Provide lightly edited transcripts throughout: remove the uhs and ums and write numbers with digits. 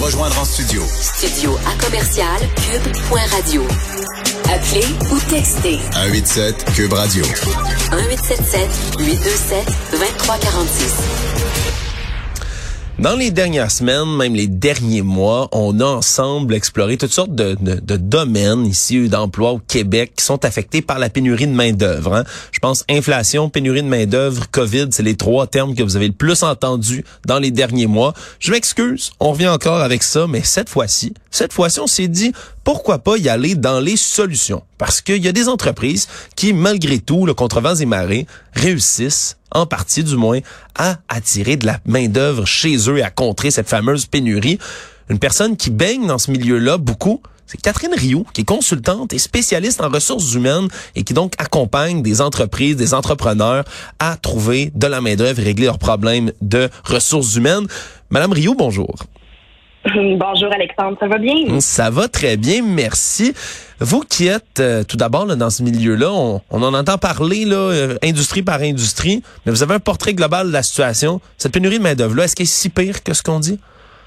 rejoindre en studio. Studio à commercial cube.radio. Appelez ou textez. 187 Cube Radio. 1877-827-2346. Dans les dernières semaines, même les derniers mois, on a ensemble exploré toutes sortes de domaines ici d'emploi au Québec qui sont affectés par la pénurie de main-d'œuvre. Hein. Je pense inflation, pénurie de main-d'œuvre, COVID, c'est les trois termes que vous avez le plus entendus dans les derniers mois. Je m'excuse, on revient encore avec ça, mais cette fois-ci, on s'est dit pourquoi pas y aller dans les solutions. Parce qu'il y a des entreprises qui, malgré tout, le contre vents et marées, réussissent, en partie du moins, à attirer de la main-d'œuvre chez eux et à contrer cette fameuse pénurie. Une personne qui baigne dans ce milieu-là beaucoup, c'est Catherine Rioux, qui est consultante et spécialiste en ressources humaines et qui donc accompagne des entreprises, des entrepreneurs à trouver de la main-d'œuvre et régler leurs problèmes de ressources humaines. Madame Rioux, bonjour. Bonjour Alexandre, ça va bien? Ça va très bien, merci. Vous qui êtes tout d'abord là, dans ce milieu-là, on en entend parler là, industrie par industrie, mais vous avez un portrait global de la situation. Cette pénurie de main-d'œuvre-là, est-ce qu'elle est si pire que ce qu'on dit?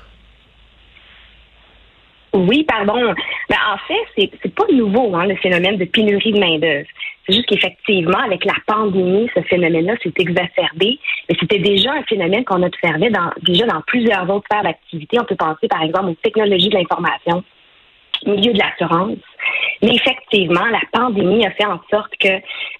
Oui, pardon. Ben, en fait, c'est pas nouveau, le phénomène de pénurie de main-d'œuvre. C'est juste qu'effectivement, avec la pandémie, ce phénomène-là s'est exacerbé. Mais c'était déjà un phénomène qu'on observait déjà dans plusieurs autres sphères d'activité. On peut penser, par exemple, aux technologies de l'information, au milieu de l'assurance. Mais effectivement, la pandémie a fait en sorte que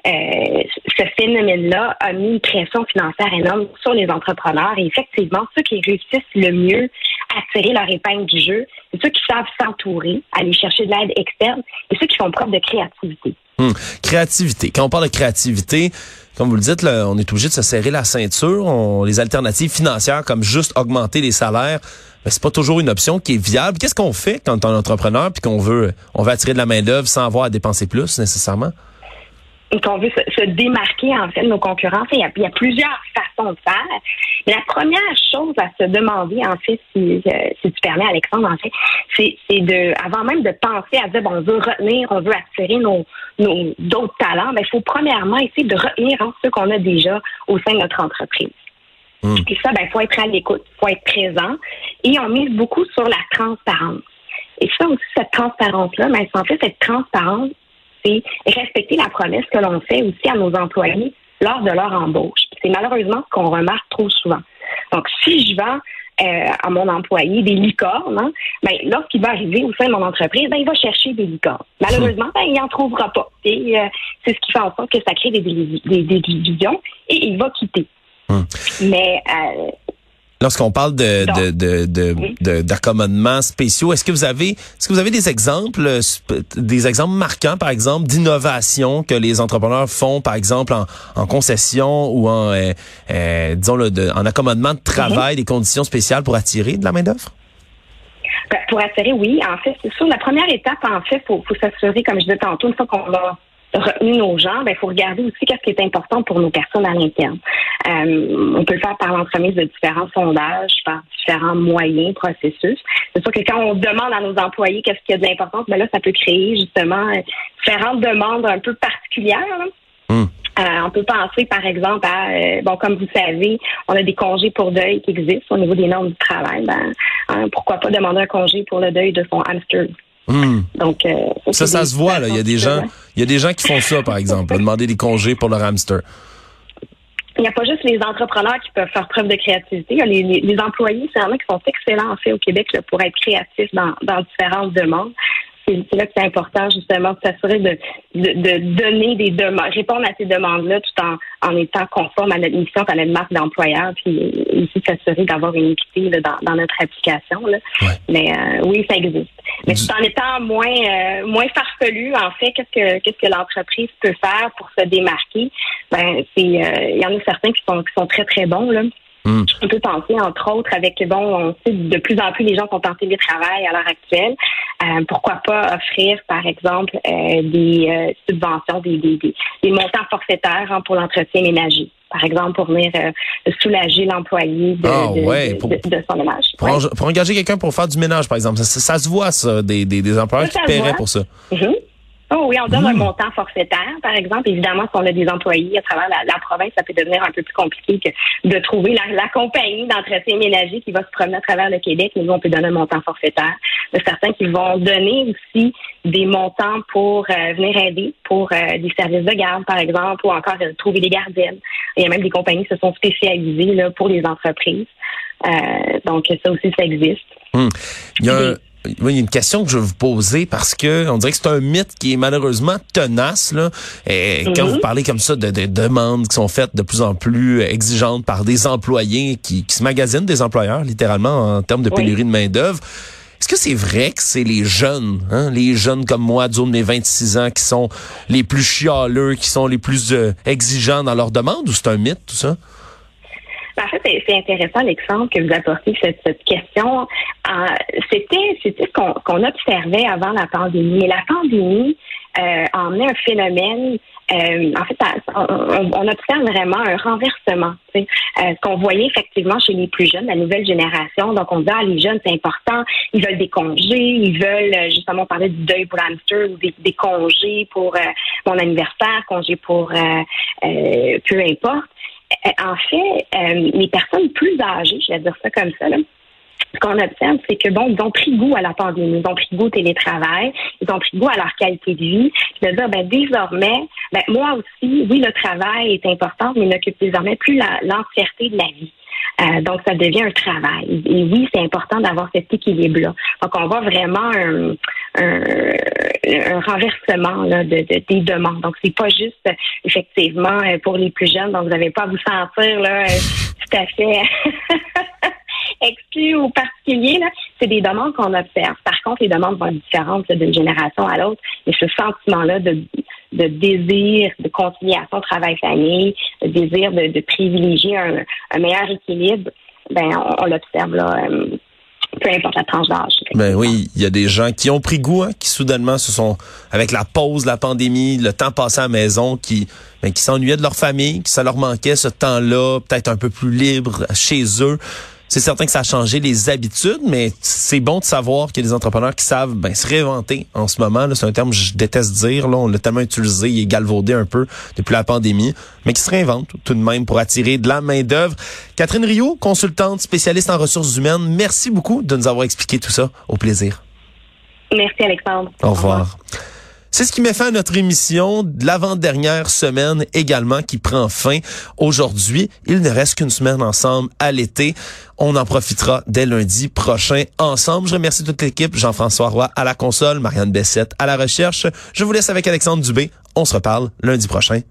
ce phénomène-là a mis une pression financière énorme sur les entrepreneurs. Et effectivement, ceux qui réussissent le mieux à tirer leur épingle du jeu, c'est ceux qui savent s'entourer, aller chercher de l'aide externe, et ceux qui font preuve de créativité. Créativité. Quand on parle de créativité, comme vous le dites, là, on est obligé de se serrer la ceinture. Les alternatives financières, comme juste augmenter les salaires, ben, c'est pas toujours une option qui est viable. Qu'est-ce qu'on fait quand on est entrepreneur puis qu'on veut attirer de la main-d'œuvre sans avoir à dépenser plus nécessairement? Qu'on veut se démarquer en fait de nos concurrents. Il y a plusieurs façons de faire. Mais la première chose à se demander, en fait, si tu permets, Alexandre, en fait, c'est avant même de penser à dire, bon, on veut retenir, on veut attirer nos d'autres talents, ben, il faut premièrement essayer de retenir ceux qu'on a déjà au sein de notre entreprise. Et ça, ben, faut être à l'écoute, faut être présent. Et on mise beaucoup sur la transparence. Et ça aussi, cette transparence-là, ben, en fait, cette transparence, c'est respecter la promesse que l'on fait aussi à nos employés lors de leur embauche. C'est malheureusement ce qu'on remarque trop souvent. Donc, si je vends à mon employé des licornes, ben, lorsqu'il va arriver au sein de mon entreprise, ben, il va chercher des licornes. Malheureusement, ben, il n'en trouvera pas. Et c'est ce qui fait en sorte que ça crée des divisions et il va quitter. Mais lorsqu'on parle d'accommodements spéciaux, est-ce que vous avez des exemples marquants, par exemple, d'innovation que les entrepreneurs font, par exemple, en concession ou en accommodement de travail, des conditions spéciales pour attirer de la main-d'œuvre? Pour attirer, oui. En fait, c'est sûr, la première étape, en fait, faut s'assurer, comme je disais tantôt, une fois qu'on a retenu nos gens, ben, il faut regarder aussi qu'est-ce qui est important pour nos personnes à l'interne. On peut le faire par l'entremise de différents sondages, par différents moyens, processus. C'est sûr que quand on demande à nos employés qu'est-ce qu'il y a de l'importance, ben là, ça peut créer justement différentes demandes un peu particulières. On peut penser, par exemple, à, comme vous savez, on a des congés pour deuil qui existent au niveau des normes du travail. Pourquoi pas demander un congé pour le deuil de son hamster? Donc, ça se voit, là. Il y a des gens qui font ça, par exemple, demander des congés pour leur hamster. Il n'y a pas juste les entrepreneurs qui peuvent faire preuve de créativité. Il y a les employés, c'est vraiment qui sont excellents, en fait, au Québec, là, pour être créatifs dans différentes demandes. C'est là que c'est important, justement, de s'assurer de donner des demandes, répondre à ces demandes-là tout en étant conforme à notre mission, à notre marque d'employeur, puis aussi s'assurer d'avoir une équité là, dans notre application. Là. Ouais. Mais oui, ça existe. Mais tout en étant moins farfelu, en fait, qu'est-ce que l'entreprise peut faire pour se démarquer? Ben, il y en a certains qui sont très, très bons, là. On peut penser, entre autres, on sait de plus en plus les gens sont en télétravail à l'heure actuelle. Pourquoi pas offrir, par exemple, des subventions, des montants forfaitaires pour l'entretien ménager. Par exemple, pour venir soulager l'employé de son ménage. Pour engager quelqu'un pour faire du ménage, par exemple. Ça se voit, ça, des employeurs qui paieraient pour ça. Oh oui, on donne un montant forfaitaire, par exemple. Évidemment, si on a des employés à travers la province, ça peut devenir un peu plus compliqué que de trouver la compagnie d'entretien ménager qui va se promener à travers le Québec. Mais nous, on peut donner un montant forfaitaire. Il y a certains qui vont donner aussi des montants pour venir aider pour des services de garde, par exemple, ou encore trouver des gardiennes. Il y a même des compagnies qui se sont spécialisées là, pour les entreprises. Donc, ça aussi, ça existe. Il y a une question que je vais vous poser parce que on dirait que c'est un mythe qui est malheureusement tenace là. Et quand vous parlez comme ça de demandes qui sont faites de plus en plus exigeantes par des employés qui se magasinent des employeurs littéralement en termes de pénurie de main-d'œuvre. Est-ce que c'est vrai que c'est les jeunes comme moi, du haut de mes 26 ans, qui sont les plus chialeux, qui sont les plus exigeants dans leurs demandes, ou c'est un mythe tout ça? En fait, c'est intéressant l'exemple que vous apportez cette question. C'était ce qu'on observait avant la pandémie. Et la pandémie a emmené un phénomène. En fait, on observe vraiment un renversement. Ce qu'on voyait effectivement chez les plus jeunes, la nouvelle génération. Donc, on dit les jeunes, c'est important. Ils veulent des congés. Ils veulent justement parler du deuil pour l'hamster ou des congés pour mon anniversaire, congés pour peu importe. En fait, les personnes plus âgées, je vais dire ça comme ça, là, ce qu'on observe, c'est que ils ont pris goût à la pandémie, ils ont pris goût au télétravail, ils ont pris goût à leur qualité de vie. De dire, désormais, moi aussi, oui, le travail est important, mais il n'occupe désormais plus l'entièreté de la vie. Donc, ça devient un travail. Et oui, c'est important d'avoir cet équilibre-là. Donc, on voit vraiment un renversement là, des demandes. Donc, c'est pas juste, effectivement, pour les plus jeunes. Donc, vous n'avez pas à vous sentir là, tout à fait exclu ou particulier. Là. C'est des demandes qu'on observe. Par contre, les demandes vont être différentes là, d'une génération à l'autre. Et ce sentiment-là de désir de conciliation travail-famille, de désir de privilégier un meilleur équilibre, on l'observe là, peu importe la tranche d'âge. Oui, il y a des gens qui ont pris goût, qui soudainement se sont, avec la pause, la pandémie, le temps passé à la maison, qui s'ennuyaient de leur famille, que ça leur manquait ce temps-là, peut-être un peu plus libre chez eux. C'est certain que ça a changé les habitudes, mais c'est bon de savoir qu'il y a des entrepreneurs qui savent se réinventer en ce moment. Là, c'est un terme que je déteste dire. Là, on l'a tellement utilisé, il est galvaudé un peu depuis la pandémie, mais qui se réinventent tout de même pour attirer de la main-d'œuvre. Catherine Rioux, consultante, spécialiste en ressources humaines, merci beaucoup de nous avoir expliqué tout ça. Au plaisir. Merci, Alexandre. Au revoir. C'est ce qui met fin à notre émission de l'avant-dernière semaine également qui prend fin aujourd'hui. Il ne reste qu'une semaine ensemble à l'été. On en profitera dès lundi prochain ensemble. Je remercie toute l'équipe. Jean-François Roy à la console, Marianne Bessette à la recherche. Je vous laisse avec Alexandre Dubé. On se reparle lundi prochain.